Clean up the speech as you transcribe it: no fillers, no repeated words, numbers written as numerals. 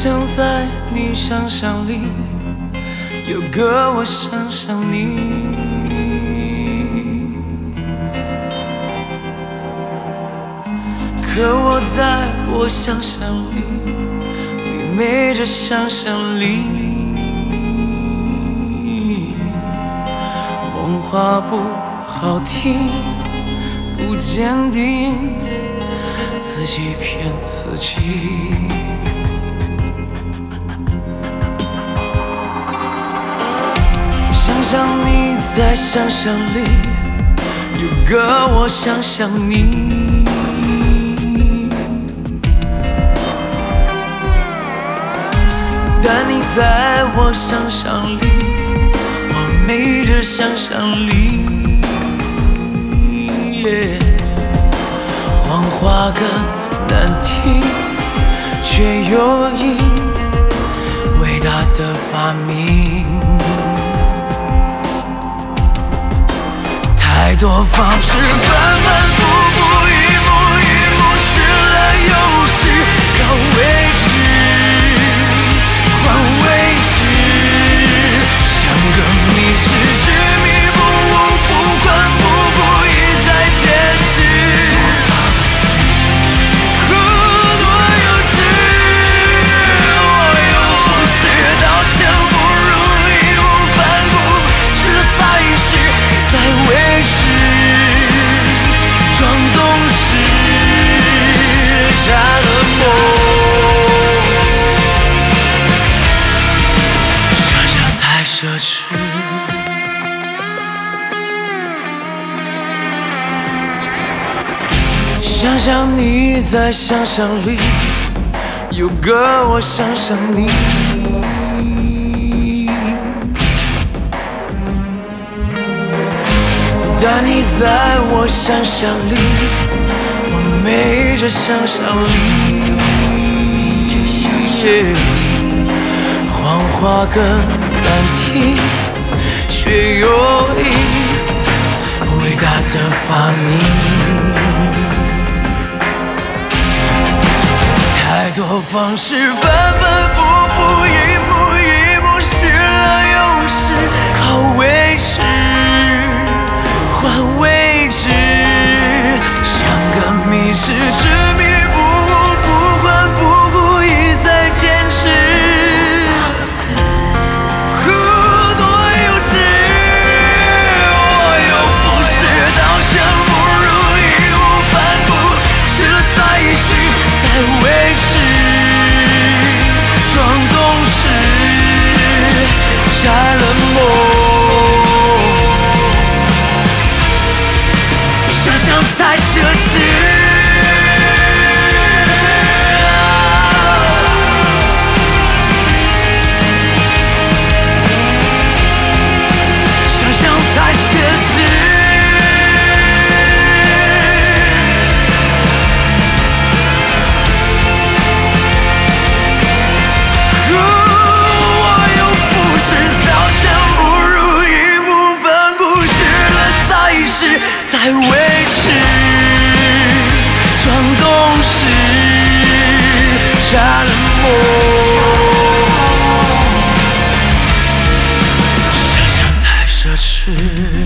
想在你想象里有个我想象你，可我在我想象里，你没这想象力。梦话不好听，不坚定，自己骗自己。想象你在想象里有个我想象你，但你在我想象里，我没这想象力。谎话更难听，却又因伟大的发明。太多方式反反复复，一幕一幕，试了又试，靠位置换位置，像个迷失，执迷不悟，不管不顾，一再坚持。多幼稚，我又不是刀枪不入，义无反顾，试了再试，再维持，装懂事，瞎了梦，想想太奢侈。想象你在想象里有个我想象你，但你在我想象里，我没这想象力。谎话更难听，却又因伟大的发明。太多方式反反复复，一幕一幕，试了又试，靠位置换位置，像个迷失，执迷不悟，不管不顾，一再坚持。多幼稚，我又不是刀枪不入，义无反顾，试了再试，再维持，装懂事，瞎了梦，想想太奢侈。想想太奢侈。我又不是刀枪不入，义无反顾，试了再试，再维持，装懂事，瞎了梦，想想太奢侈。